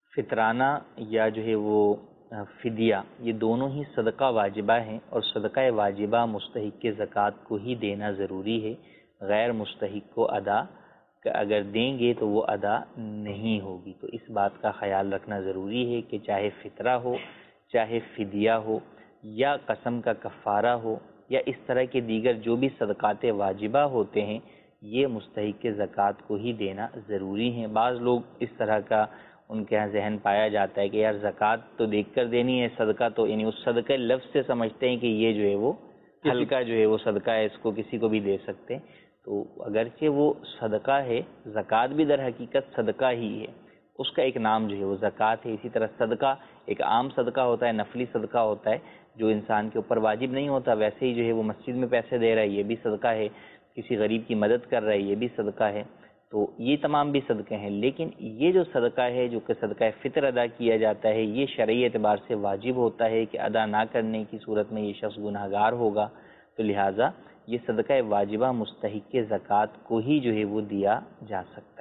فطرانہ یا جو ہے وہ فدیہ، یہ دونوں ہی صدقہ واجبہ ہیں، اور صدقہ واجبہ مستحق کے زکوٰۃ کو ہی دینا ضروری ہے۔ غیر مستحق کو ادا اگر دیں گے تو وہ ادا نہیں ہوگی۔ تو اس بات کا خیال رکھنا ضروری ہے کہ چاہے فطرہ ہو، چاہے فدیہ ہو، یا قسم کا کفارہ ہو، یا اس طرح کے دیگر جو بھی صدقات واجبہ ہوتے ہیں، یہ مستحق کے زکوٰۃ کو ہی دینا ضروری ہیں۔ بعض لوگ اس طرح کا ان کے ہاں ذہن پایا جاتا ہے کہ یار زکوٰۃ تو دیکھ کر دینی ہے، صدقہ تو یعنی اس صدقہ لفظ سے سمجھتے ہیں کہ یہ جو ہے وہ ہلکا جو ہے وہ صدقہ ہے، اس کو کسی کو بھی دے سکتے ہیں۔ تو اگرچہ وہ صدقہ ہے، زکوٰۃ بھی در حقیقت صدقہ ہی ہے، اس کا ایک نام جو ہے وہ زکوٰۃ ہے۔ اسی طرح صدقہ ایک عام صدقہ ہوتا ہے، نفلی صدقہ ہوتا ہے جو انسان کے اوپر واجب نہیں ہوتا، ویسے ہی جو ہے وہ مسجد میں پیسے دے رہا ہے، یہ بھی صدقہ ہے، کسی غریب کی مدد کر رہا ہے، یہ بھی صدقہ ہے۔ تو یہ تمام بھی صدقے ہیں، لیکن یہ جو صدقہ ہے جو کہ صدقہ فطر ادا کیا جاتا ہے، یہ شرعی اعتبار سے واجب ہوتا ہے کہ ادا نہ کرنے کی صورت میں یہ شخص گناہگار ہوگا، تو لہٰذا یہ صدقہ واجبہ مستحق زکوٰۃ کو ہی جو ہے وہ دیا جا سکتا ہے۔